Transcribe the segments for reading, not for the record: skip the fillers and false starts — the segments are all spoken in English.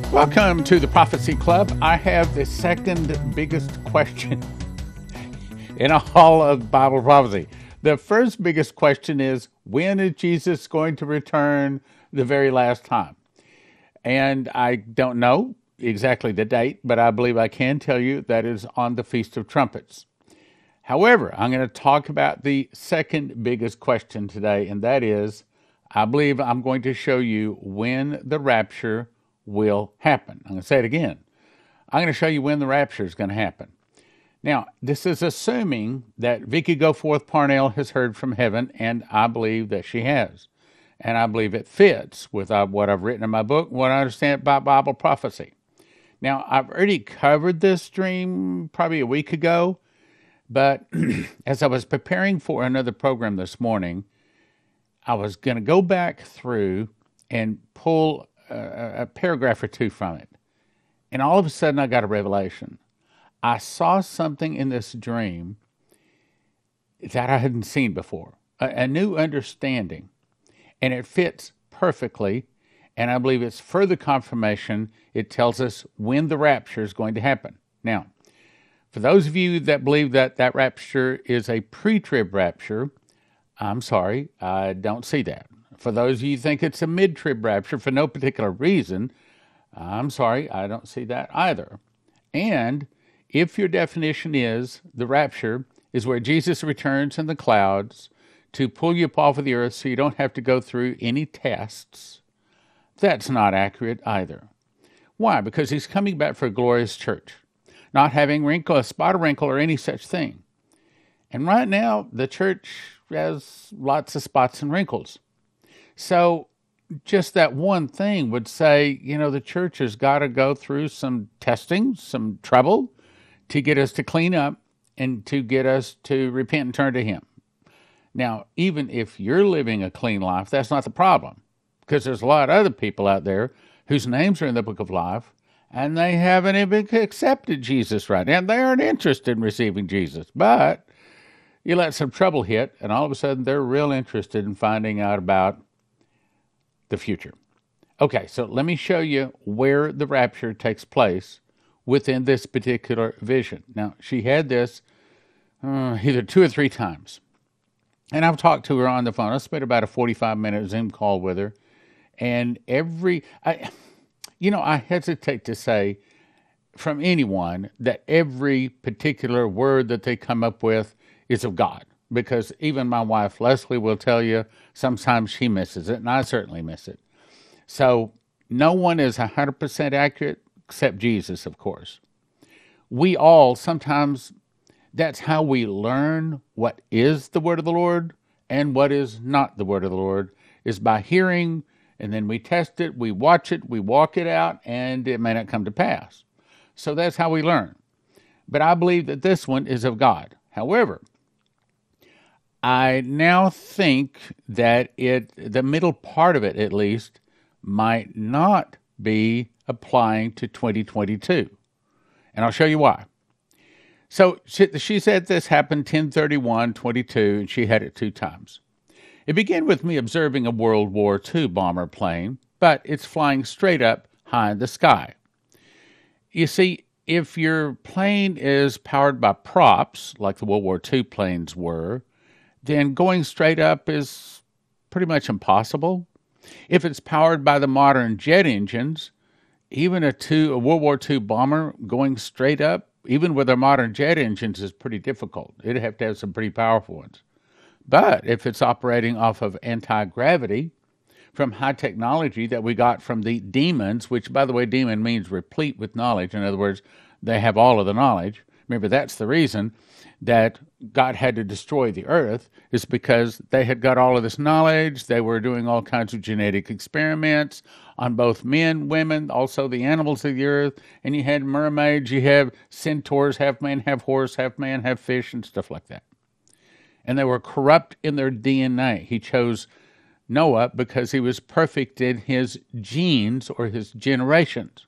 Welcome to the Prophecy Club. I have the second biggest question in all of Bible prophecy. The first biggest question is, when is Jesus going to return the very last time? And I don't know exactly the date, but I believe I can tell you that is on the Feast of Trumpets. However, I'm going to talk about the second biggest question today, and that is, I believe I'm going to show you when the rapture will happen. I'm going to say it again. I'm going to show you when the rapture is going to happen. Now, this is assuming that Vicky Goforth Parnell has heard from heaven, and I believe that she has. And I believe it fits with what I've written in my book, what I understand about Bible prophecy. Now, I've already covered this dream probably a week ago, but as I was preparing for another program this morning, I was going to go back through and pull a paragraph or two from it. And all of a sudden, I got a revelation. I saw something in this dream that I hadn't seen before, a new understanding. And it fits perfectly. And I believe it's further confirmation. It tells us when the rapture is going to happen. Now, for those of you that believe that that rapture is a pre-trib rapture, I'm sorry, I don't see that. For those of you who think it's a mid-trib rapture for no particular reason, I'm sorry, I don't see that either. And if your definition is the rapture is where Jesus returns in the clouds to pull you up off of the earth so you don't have to go through any tests, that's not accurate either. Why? Because he's coming back for a glorious church, not having wrinkle, a spot of wrinkle, or any such thing. And right now, the church has lots of spots and wrinkles. So just that one thing would say, the church has got to go through some testing, some trouble to get us to clean up and to get us to repent and turn to him. Now, even if you're living a clean life, that's not the problem, because there's a lot of other people out there whose names are in the book of life, and they haven't even accepted Jesus right now, and they aren't interested in receiving Jesus. But you let some trouble hit, and all of a sudden they're real interested in finding out about the future. Okay, so let me show you where the rapture takes place within this particular vision. Now, she had this either 2 or 3 times. And I've talked to her on the phone. I spent about a 45-minute Zoom call with her. And I hesitate to say from anyone that every particular word that they come up with is of God. Because even my wife, Leslie, will tell you sometimes she misses it, and I certainly miss it. So no one is 100% accurate except Jesus, of course. We all sometimes, that's how we learn what is the word of the Lord and what is not the word of the Lord, is by hearing, and then we test it, we watch it, we walk it out, and it may not come to pass. So that's how we learn. But I believe that this one is of God. However, I now think that the middle part of it, at least, might not be applying to 2022. And I'll show you why. So she said this happened 10/31/22, and she had it 2 times. It began with me observing a World War II bomber plane, but it's flying straight up high in the sky. You see, if your plane is powered by props, like the World War II planes were, then going straight up is pretty much impossible. If it's powered by the modern jet engines, even a World War II bomber going straight up, even with their modern jet engines, is pretty difficult. It'd have to have some pretty powerful ones. But if it's operating off of anti-gravity from high technology that we got from the demons, which, by the way, demon means replete with knowledge. In other words, they have all of the knowledge. Remember, that's the reason that God had to destroy the earth, is because they had got all of this knowledge. They were doing all kinds of genetic experiments on both men, women, also the animals of the earth. And you had mermaids, you have centaurs, half man, half horse, half man, half fish, and stuff like that. And they were corrupt in their DNA. He chose Noah because he was perfect in his genes or his generations.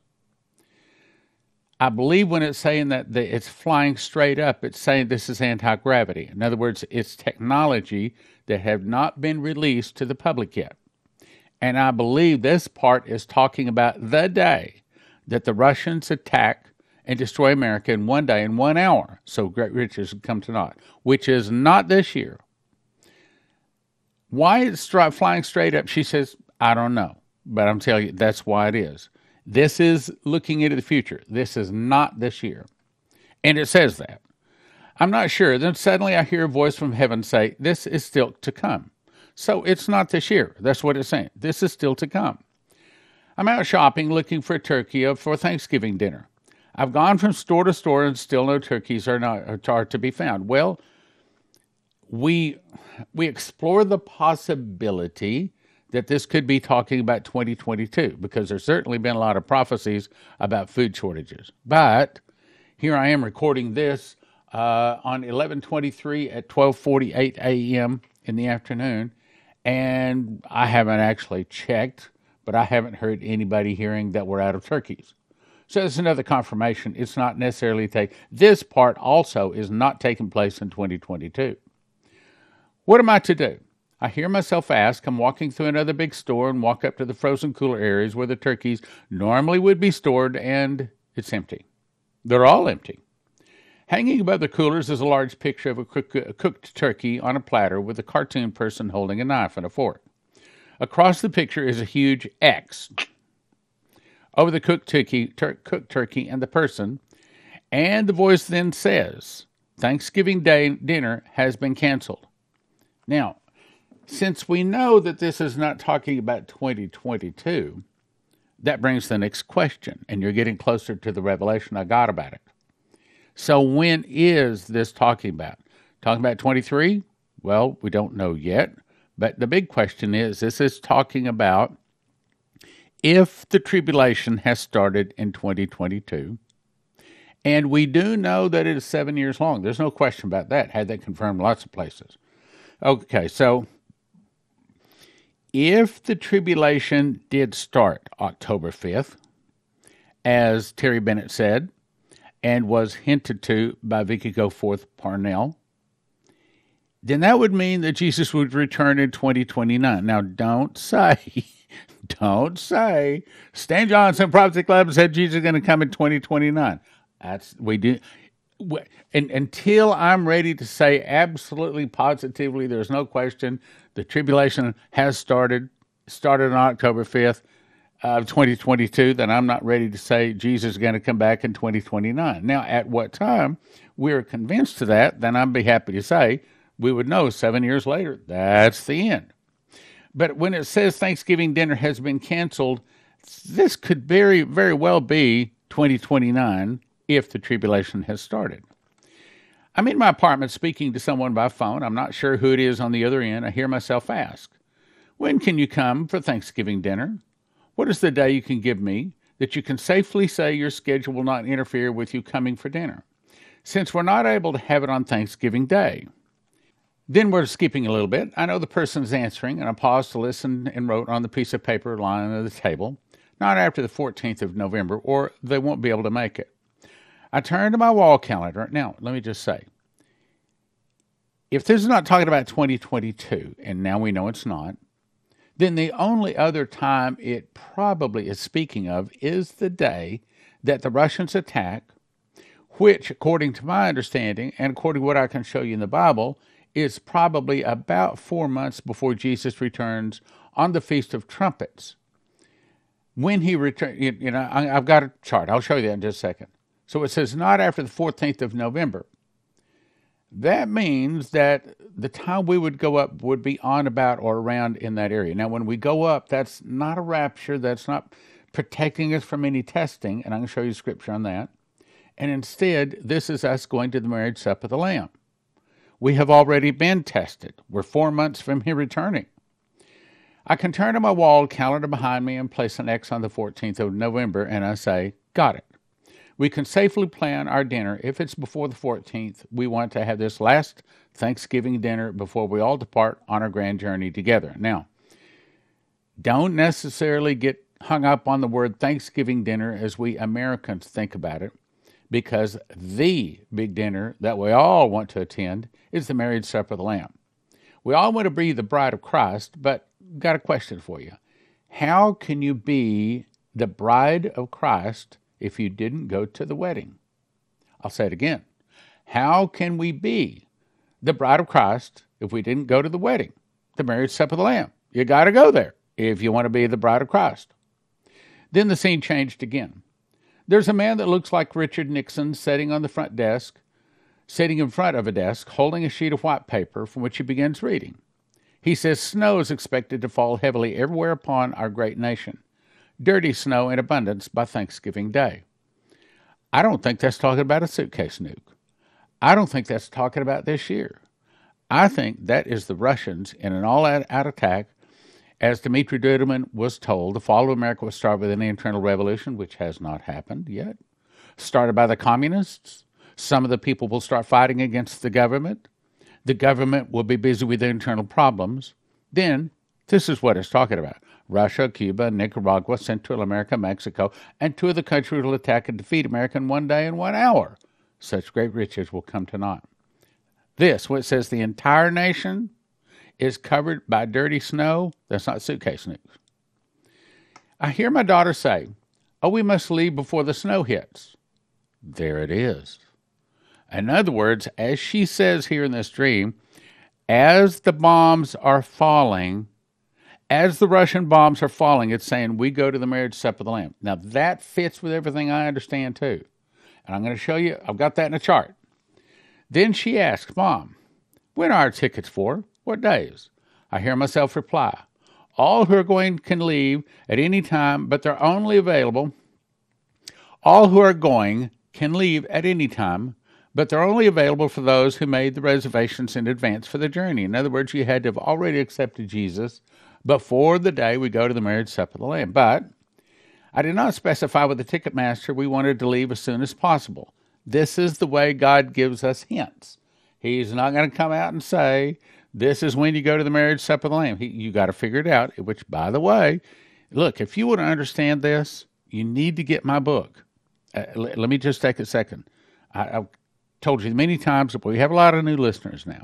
I believe when it's saying that it's flying straight up, it's saying this is anti-gravity. In other words, it's technology that have not been released to the public yet. And I believe this part is talking about the day that the Russians attack and destroy America in one day, in 1 hour, so great riches would come to naught, which is not this year. Why it's flying straight up, she says, I don't know. But I'm telling you, that's why it is. This is looking into the future. This is not this year. And it says that. I'm not sure. Then suddenly I hear a voice from heaven say, this is still to come. So it's not this year. That's what it's saying. This is still to come. I'm out shopping looking for a turkey for Thanksgiving dinner. I've gone from store to store and still no turkeys are to be found. Well, we explore the possibility that this could be talking about 2022 because there's certainly been a lot of prophecies about food shortages. But here I am recording this on 11/23 at 12:48 a.m. in the afternoon, and I haven't actually checked, but I haven't heard anybody hearing that we're out of turkeys. So that's another confirmation. It's not necessarily this part also is not taking place in 2022. What am I to do? I hear myself ask. I'm walking through another big store and walk up to the frozen cooler areas where the turkeys normally would be stored, and it's empty. They're all empty. Hanging above the coolers is a large picture of a cooked turkey on a platter with a cartoon person holding a knife and a fork. Across the picture is a huge X over the cooked turkey and the person, and the voice then says, Thanksgiving Day dinner has been canceled. Now, since we know that this is not talking about 2022, that brings the next question, and you're getting closer to the revelation I got about it. So when is this talking about? Talking about 23? Well, we don't know yet, but the big question is, this is talking about if the tribulation has started in 2022, and we do know that it is 7 years long. There's no question about that. Had that confirmed lots of places. Okay, so if the tribulation did start October 5th, as Terry Bennett said, and was hinted to by Vicky Goforth Parnell, then that would mean that Jesus would return in 2029. Now, don't say, Stan Johnson Prophecy Club said Jesus is going to come in 2029. And until I'm ready to say absolutely positively, there's no question, the tribulation has started on October 5th of 2022, then I'm not ready to say Jesus is going to come back in 2029. Now, at what time we're convinced of that, then I'd be happy to say we would know 7 years later, that's the end. But when it says Thanksgiving dinner has been canceled, this could very, very well be 2029 if the tribulation has started. I'm in my apartment speaking to someone by phone. I'm not sure who it is on the other end. I hear myself ask, when can you come for Thanksgiving dinner? What is the day you can give me that you can safely say your schedule will not interfere with you coming for dinner, since we're not able to have it on Thanksgiving Day? Then we're skipping a little bit. I know the person's answering, and I paused to listen and wrote on the piece of paper lying on the table, not after the 14th of November, or they won't be able to make it. I turned to my wall calendar. Now, let me just say, if this is not talking about 2022, and now we know it's not, then the only other time it probably is speaking of is the day that the Russians attack, which, according to my understanding, and according to what I can show you in the Bible, is probably about 4 months before Jesus returns on the Feast of Trumpets. When he returns, I've got a chart. I'll show you that in just a second. So it says not after the 14th of November. That means that the time we would go up would be on about or around in that area. Now, when we go up, that's not a rapture. That's not protecting us from any testing, and I'm going to show you scripture on that. And instead, this is us going to the marriage supper of the Lamb. We have already been tested. We're 4 months from him returning. I can turn to my wall calendar behind me and place an X on the 14th of November, and I say, got it. We can safely plan our dinner. If it's before the 14th, we want to have this last Thanksgiving dinner before we all depart on our grand journey together. Now, don't necessarily get hung up on the word Thanksgiving dinner as we Americans think about it, because the big dinner that we all want to attend is the marriage supper of the Lamb. We all want to be the bride of Christ, but got a question for you. How can you be the bride of Christ if you didn't go to the wedding? I'll say it again. How can we be the bride of Christ if we didn't go to the wedding, the marriage supper of the Lamb? You got to go there if you want to be the bride of Christ. Then the scene changed again. There's a man that looks like Richard Nixon sitting in front of a desk, holding a sheet of white paper from which he begins reading. He says snow is expected to fall heavily everywhere upon our great nation. Dirty snow in abundance by Thanksgiving Day. I don't think that's talking about a suitcase nuke. I don't think that's talking about this year. I think that is the Russians in an all-out attack. As Dmitry Duduman was told, the fall of America will start with an internal revolution, which has not happened yet. Started by the communists. Some of the people will start fighting against the government. The government will be busy with their internal problems. Then, this is what it's talking about. Russia, Cuba, Nicaragua, Central America, Mexico, and 2 of the countries will attack and defeat America in 1 day and 1 hour. Such great riches will come to naught. This, what says the entire nation is covered by dirty snow, that's not suitcase nukes. I hear my daughter say, oh, we must leave before the snow hits. There it is. In other words, as she says here in this dream, as the bombs are falling, as the Russian bombs are falling, it's saying we go to the marriage supper of the Lamb. Now that fits with everything I understand too. And I'm going to show you, I've got that in a chart. Then she asks, Mom, when are our tickets for? What days? I hear myself reply, all who are going can leave at any time, but they're only available. All who are going can leave at any time, but they're only available for those who made the reservations in advance for the journey. In other words, you had to have already accepted Jesus before the day we go to the marriage supper of the Lamb. But I did not specify with the ticket master we wanted to leave as soon as possible. This is the way God gives us hints. He's not going to come out and say, this is when you go to the marriage supper of the Lamb. You got to figure it out, which, by the way, look, if you want to understand this, you need to get my book. Let me just take a second. I've told you many times, but we have a lot of new listeners now.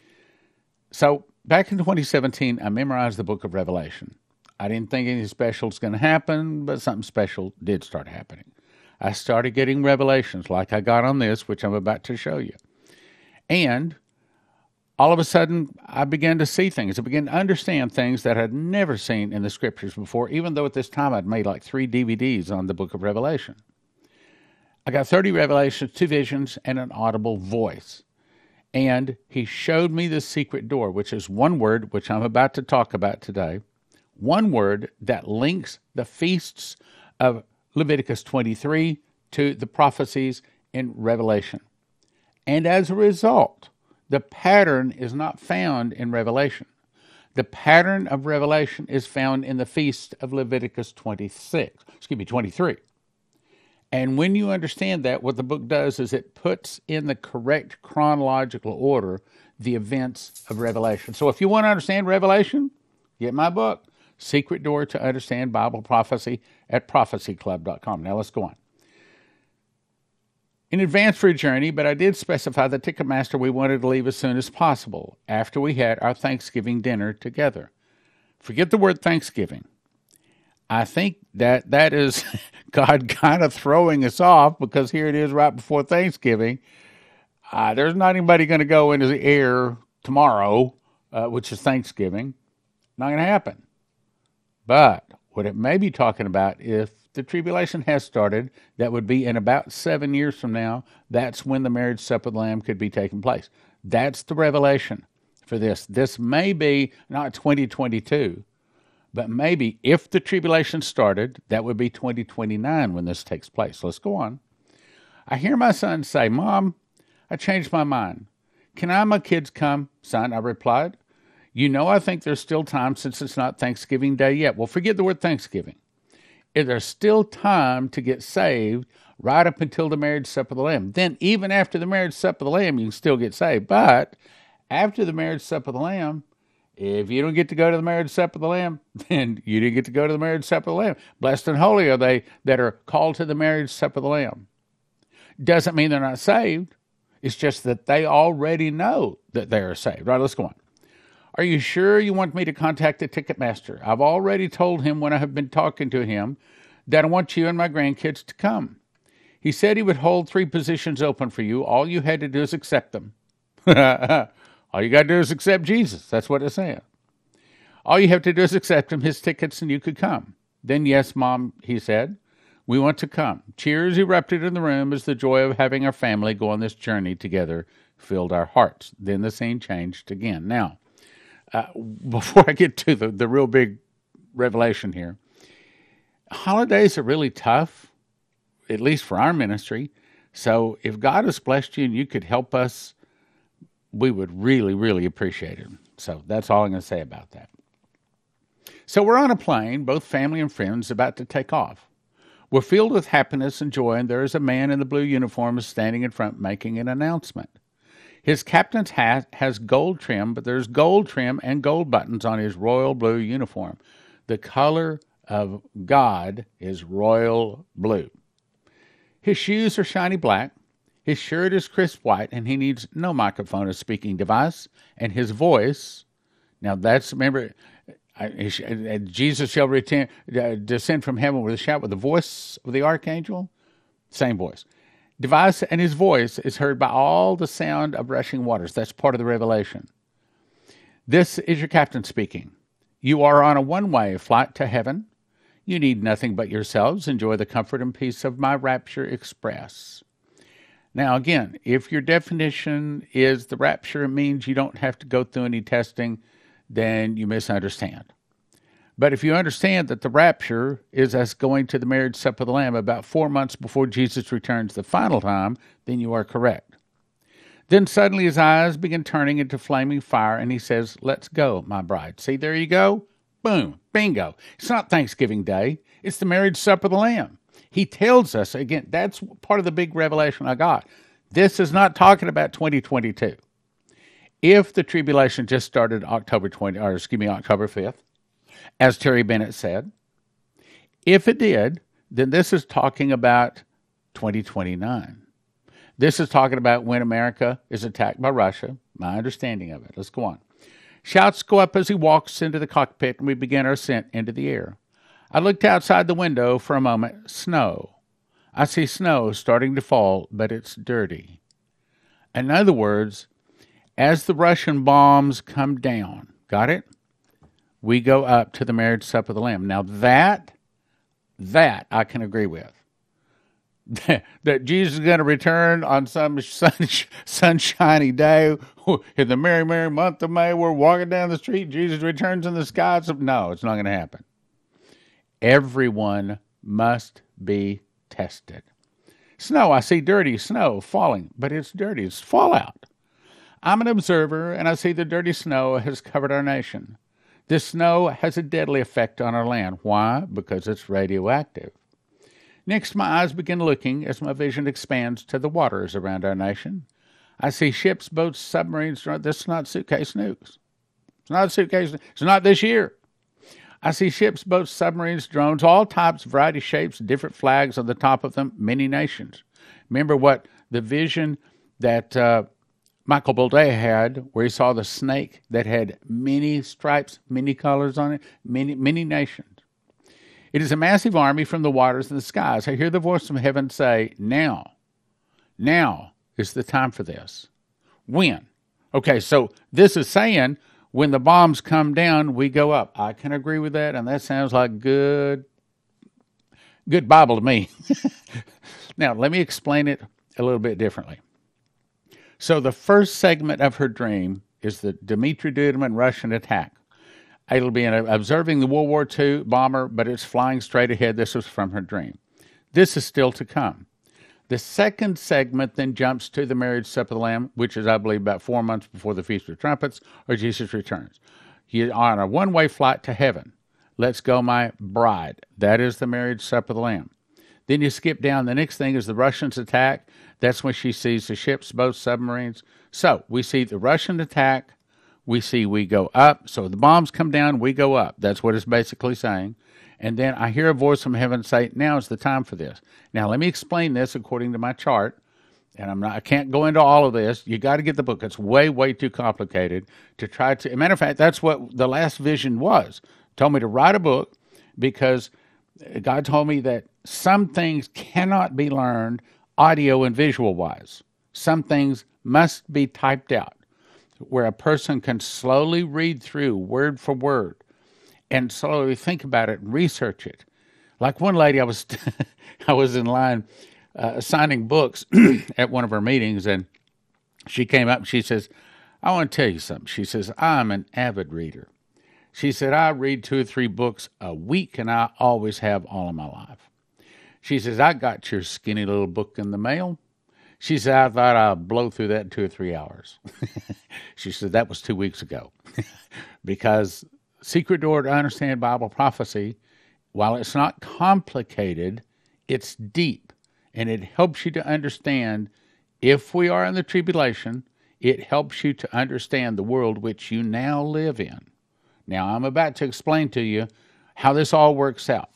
So back in 2017, I memorized the book of Revelation. I didn't think anything special was going to happen, but something special did start happening. I started getting revelations like I got on this, which I'm about to show you. And all of a sudden, I began to see things. I began to understand things that I'd never seen in the scriptures before, even though at this time I'd made like 3 DVDs on the book of Revelation. I got 30 revelations, 2 visions, and an audible voice. And he showed me the secret door, which is one word, which I'm about to talk about today. One word that links the feasts of Leviticus 23 to the prophecies in Revelation. And as a result, the pattern is not found in Revelation. The pattern of Revelation is found in the feast of Leviticus 23. And when you understand that, what the book does is it puts in the correct chronological order the events of Revelation. So if you want to understand Revelation, get my book, Secret Door to Understand Bible Prophecy, at prophecyclub.com. Now let's go on. In advance for a journey, but I did specify the Ticketmaster we wanted to leave as soon as possible, after we had our Thanksgiving dinner together. Forget the word Thanksgiving. I think that is God kind of throwing us off, because here it is right before Thanksgiving. There's not anybody going to go into the air tomorrow, which is Thanksgiving. Not going to happen. But what it may be talking about, if the tribulation has started, that would be in about 7 years from now. That's when the marriage supper of the Lamb could be taking place. That's the revelation for this. This may be not 2022, but maybe if the tribulation started, that would be 2029 when this takes place. Let's go on. I hear my son say, Mom, I changed my mind. Can I and my kids come? Son, I replied. You know, I think there's still time since it's not Thanksgiving Day yet. Well, forget the word Thanksgiving. There's still time to get saved right up until the marriage supper of the Lamb. Then even after the marriage supper of the Lamb, you can still get saved. But after the marriage supper of the Lamb, if you don't get to go to the marriage supper of the Lamb, then you didn't get to go to the marriage supper of the Lamb. Blessed and holy are they that are called to the marriage supper of the Lamb. Doesn't mean they're not saved. It's just that they already know that they are saved. Right, let's go on. Are you sure you want me to contact the Ticketmaster? I've already told him when I have been talking to him that I want you and my grandkids to come. He said he would hold 3 positions open for you. All you had to do is accept them. All you got to do is accept Jesus. That's what it said. All you have to do is accept him, his tickets, and you could come. Then, yes, Mom, he said, we want to come. Cheers erupted in the room as the joy of having our family go on this journey together filled our hearts. Then the scene changed again. Now, before I get to the real big revelation here, holidays are really tough, at least for our ministry. So if God has blessed you and you could help us, we would really, really appreciate it. So that's all I'm going to say about that. So we're on a plane, both family and friends, about to take off. We're filled with happiness and joy, and there is a man in the blue uniform standing in front making an announcement. His captain's hat has gold trim, but there's gold trim and gold buttons on his royal blue uniform. The color of God is royal blue. His shoes are shiny black. His shirt is crisp white, and he needs no microphone or speaking device. And his voice, now that's, remember, Jesus shall descend from heaven with a shout with the voice of the archangel. Same voice. Device, and his voice is heard by all the sound of rushing waters. That's part of the revelation. This is your captain speaking. You are on a one-way flight to heaven. You need nothing but yourselves. Enjoy the comfort and peace of my rapture express. Now, again, if your definition is the rapture means you don't have to go through any testing, then you misunderstand. But if you understand that the rapture is us going to the marriage supper of the Lamb about 4 months before Jesus returns the final time, then you are correct. Then suddenly his eyes begin turning into flaming fire, and he says, let's go, my bride. See, there you go. Boom, bingo. It's not Thanksgiving Day. It's the marriage supper of the Lamb. He tells us, again, that's part of the big revelation I got. This is not talking about 2022. If the tribulation just started October 5th, as Terry Bennett said, if it did, then this is talking about 2029. This is talking about when America is attacked by Russia, my understanding of it. Let's go on. Shouts go up as he walks into the cockpit, and we begin our ascent into the air. I looked outside the window for a moment. Snow. I see snow starting to fall, but it's dirty. In other words, as the Russian bombs come down, got it? We go up to the marriage supper of the Lamb. Now that I can agree with. That Jesus is going to return on some sunshiny day in the merry, merry month of May. We're walking down the street. Jesus returns in the skies. No, it's not going to happen. Everyone must be tested. Snow, I see dirty snow falling, but it's dirty. It's fallout. I'm an observer, and I see the dirty snow has covered our nation. This snow has a deadly effect on our land. Why? Because it's radioactive. Next, my eyes begin looking as my vision expands to the waters around our nation. I see ships, boats, submarines. This is not suitcase nukes. It's not suitcase. It's not this year. I see ships, boats, submarines, drones, all types, variety, shapes, different flags on the top of them, many nations. Remember what the vision that Michael Bublé had, where he saw the snake that had many stripes, many colors on it, many nations. It is a massive army from the waters and the skies. I hear the voice from heaven say, now is the time for this. When? Okay, so this is saying when the bombs come down, we go up. I can agree with that, and that sounds like good Bible to me. Now, let me explain it a little bit differently. So the first segment of her dream is the Dmitry Duduman Russian attack. It'll be observing the World War II bomber, but it's flying straight ahead. This was from her dream. This is still to come. The second segment then jumps to the marriage supper of the Lamb, which is, I believe, about 4 months before the Feast of Trumpets or Jesus returns. You're on a one-way flight to heaven. Let's go, my bride. That is the marriage supper of the Lamb. Then you skip down. The next thing is the Russians attack. That's when she sees the ships, boats, submarines. So we see the Russian attack. We see we go up. So the bombs come down, we go up. That's what it's basically saying. And then I hear a voice from heaven say, now is the time for this. Now let me explain this according to my chart. And I can't go into all of this. You got to get the book. It's way, way too complicated to try to. As a matter of fact, that's what the last vision was. Told me to write a book because God told me that some things cannot be learned audio and visual wise. Some things must be typed out, where a person can slowly read through word for word and slowly think about it and research it. Like one lady, I was I was in line signing books at one of her meetings, and she came up and she says, "I want to tell you something." She says, "I'm an avid reader." She said, "I read 2 or 3 books a week, and I always have all of my life." She says, "I got your skinny little book in the mail." She said, "I thought I'd blow through that in 2 or 3 hours." She said, "That was 2 weeks ago." Because Secret Door to Understand Bible Prophecy, while it's not complicated, it's deep. And it helps you to understand if we are in the tribulation, it helps you to understand the world which you now live in. Now, I'm about to explain to you how this all works out.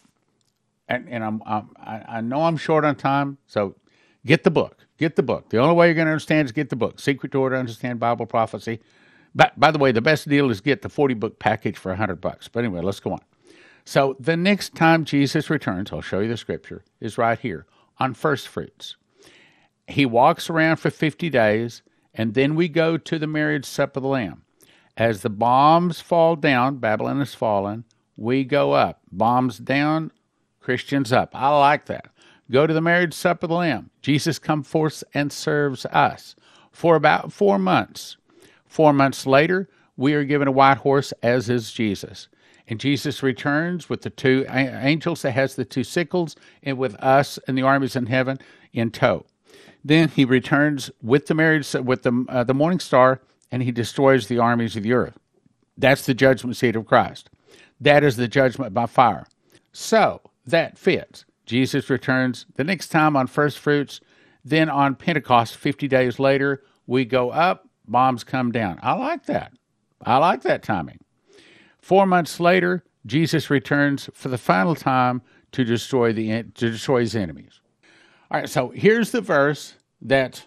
And I know I'm short on time, so get the book. Get the book. The only way you're going to understand is get the book, Secret Door to Understand Bible Prophecy. By the way, the best deal is get the 40-book package for $100. But anyway, let's go on. So the next time Jesus returns, I'll show you the scripture, is right here on first fruits. He walks around for 50 days, and then we go to the marriage supper of the Lamb. As the bombs fall down, Babylon has fallen, we go up. Bombs down, Christians up. I like that. Go to the marriage supper of the Lamb. Jesus comes forth and serves us for about 4 months. 4 months later, we are given a white horse, as is Jesus. And Jesus returns with the 2 angels that has the 2 sickles, and with us and the armies in heaven in tow. Then he returns with the marriage, with the morning star, and he destroys the armies of the earth. That's the judgment seat of Christ. That is the judgment by fire. So that fits. Jesus returns the next time on first fruits. Then on Pentecost, 50 days later, we go up, bombs come down. I like that. I like that timing. 4 months later, Jesus returns for the final time to destroy his enemies. All right, so here's the verse that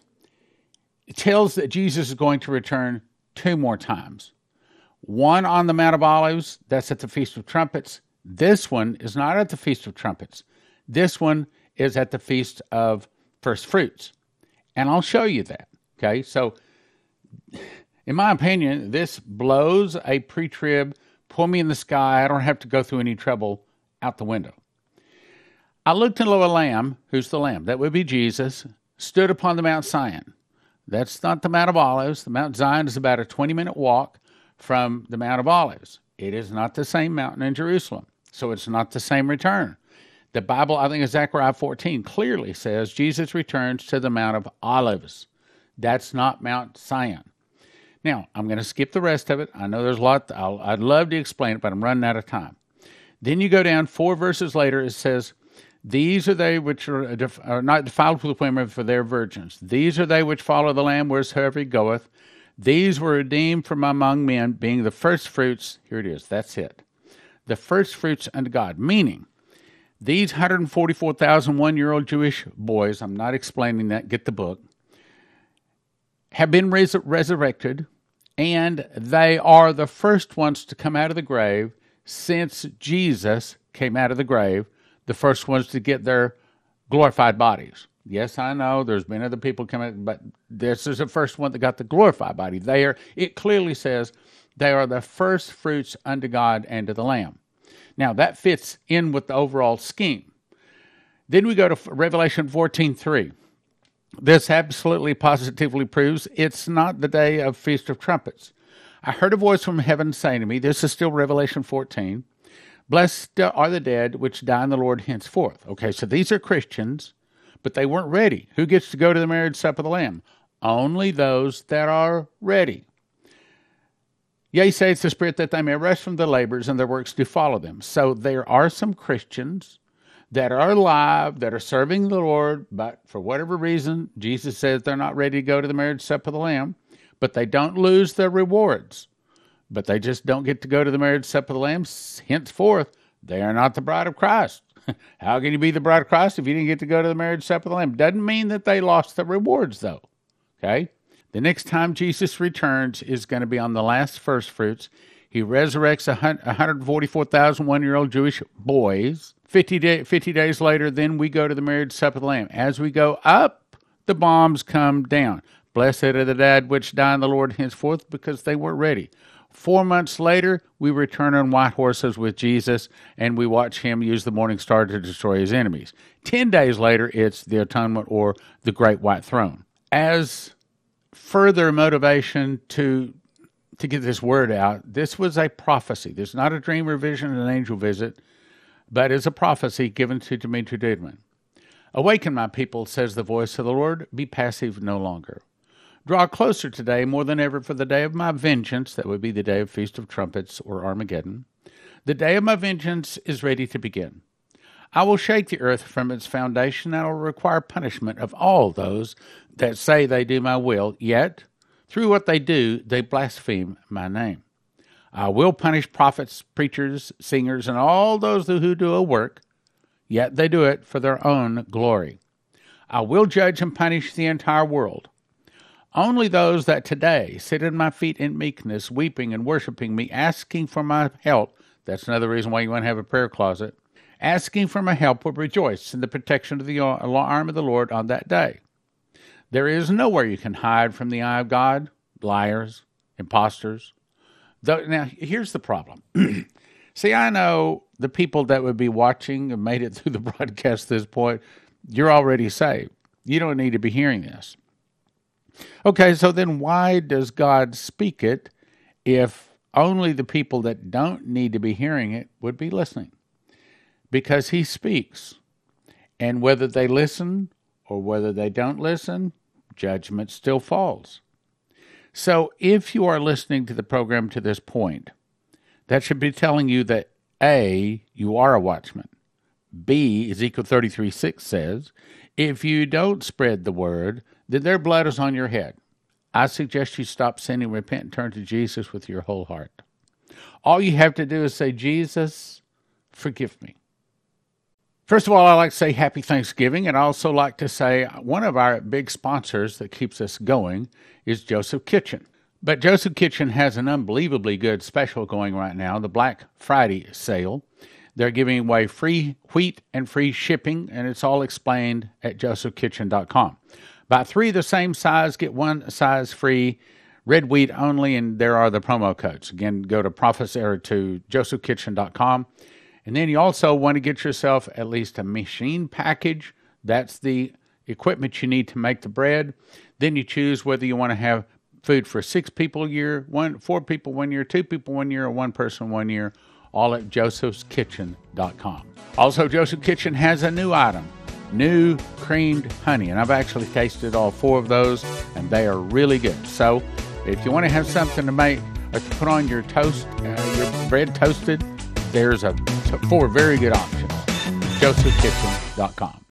tells that Jesus is going to return 2 more times. One on the Mount of Olives, that's at the Feast of Trumpets. This one is not at the Feast of Trumpets. This one is at the Feast of First Fruits. And I'll show you that, okay? So, in my opinion, this blows a pre-trib, pull me in the sky, I don't have to go through any trouble, out the window. I looked, and lo, a lamb, who's the lamb? That would be Jesus, stood upon the Mount Zion. That's not the Mount of Olives. The Mount Zion is about a 20-minute walk from the Mount of Olives. It is not the same mountain in Jerusalem, so it's not the same return. The Bible, I think it's Zechariah 14, clearly says Jesus returns to the Mount of Olives. That's not Mount Zion. Now, I'm going to skip the rest of it. I know there's a lot. I'd love to explain it, but I'm running out of time. Then you go down 4 verses later, it says, "These are they which are not defiled with women, for their virgins. These are they which follow the Lamb wheresoever he goeth. These were redeemed from among men, being the first fruits." Here it is. That's it. The first fruits unto God. Meaning, these 144,000 one-year-old Jewish boys, I'm not explaining that, get the book, have been resurrected, and they are the first ones to come out of the grave since Jesus came out of the grave, the first ones to get their glorified bodies. Yes, I know there's been other people coming, but this is the first one that got the glorified body. It clearly says they are the first fruits unto God and to the Lamb. Now, that fits in with the overall scheme. Then we go to Revelation 14:3. This absolutely positively proves it's not the day of Feast of Trumpets. I heard a voice from heaven saying to me, this is still Revelation 14, "Blessed are the dead which die in the Lord henceforth." Okay, so these are Christians, but they weren't ready. Who gets to go to the marriage supper of the Lamb? Only those that are ready. Yea, saith the Spirit, that they may rest from the labors, and their works do follow them. So there are some Christians that are alive, that are serving the Lord, but for whatever reason, Jesus says they're not ready to go to the marriage supper of the Lamb, but they don't lose their rewards. But they just don't get to go to the marriage supper of the Lamb. Henceforth, they are not the bride of Christ. How can you be the bride of Christ if you didn't get to go to the marriage supper of the Lamb? Doesn't mean that they lost the rewards, though. Okay? The next time Jesus returns is going to be on the last first fruits. He resurrects 144,000 one-year-old Jewish boys. 50 days later, then we go to the marriage supper of the Lamb. As we go up, the bombs come down. Blessed are the dead which die in the Lord henceforth, because they weren't ready. 4 months later, we return on white horses with Jesus, and we watch him use the morning star to destroy his enemies. 10 days later, it's the atonement, or the great white throne. As further motivation to get this word out, this was a prophecy. This is not a dream or vision, an angel visit, but is a prophecy given to Dimitri Dudman. Awaken, my people, says the voice of the Lord. Be passive no longer. Draw closer today more than ever for the day of my vengeance. That would be the day of Feast of Trumpets or Armageddon. The day of my vengeance is ready to begin. I will shake the earth from its foundation, and I will require punishment of all those that say they do my will, yet through what they do, they blaspheme my name. I will punish prophets, preachers, singers, and all those who do a work, yet they do it for their own glory. I will judge and punish the entire world. Only those that today sit at my feet in meekness, weeping and worshiping me, asking for my help. That's another reason why you want to have a prayer closet. Asking for my help will rejoice in the protection of the arm of the Lord on that day. There is nowhere you can hide from the eye of God, liars, imposters. Now, here's the problem. See, I know the people that would be watching and made it through the broadcast at this point, you're already saved. You don't need to be hearing this. Okay, so then why does God speak it if only the people that don't need to be hearing it would be listening? Because he speaks. And whether they listen or whether they don't listen, judgment still falls. So if you are listening to the program to this point, that should be telling you that A, you are a watchman. B, Ezekiel 33:6 says, if you don't spread the word, then their blood is on your head. I suggest you stop sinning, repent, and turn to Jesus with your whole heart. All you have to do is say, Jesus, forgive me. First of all, I like to say happy Thanksgiving, and I also like to say one of our big sponsors that keeps us going is Joseph Kitchen. But Joseph Kitchen has an unbelievably good special going right now, the Black Friday sale. They're giving away free wheat and free shipping, and it's all explained at josephkitchen.com. Buy 3 the same size, get 1 size free, red wheat only, and there are the promo codes. Again, go to to josephkitchen.com. And then you also want to get yourself at least a machine package. That's the equipment you need to make the bread. Then you choose whether you want to have food for 6 people a year, 4 people 1 year, 2 people 1 year, or 1 person 1 year, all at josephskitchen.com. Also, Joseph Kitchen has a new item, new creamed honey. And I've actually tasted all 4 of those, and they are really good. So if you want to have something to make or to put on your toast, your bread toasted, there's 4 very good options. josephkitchen.com.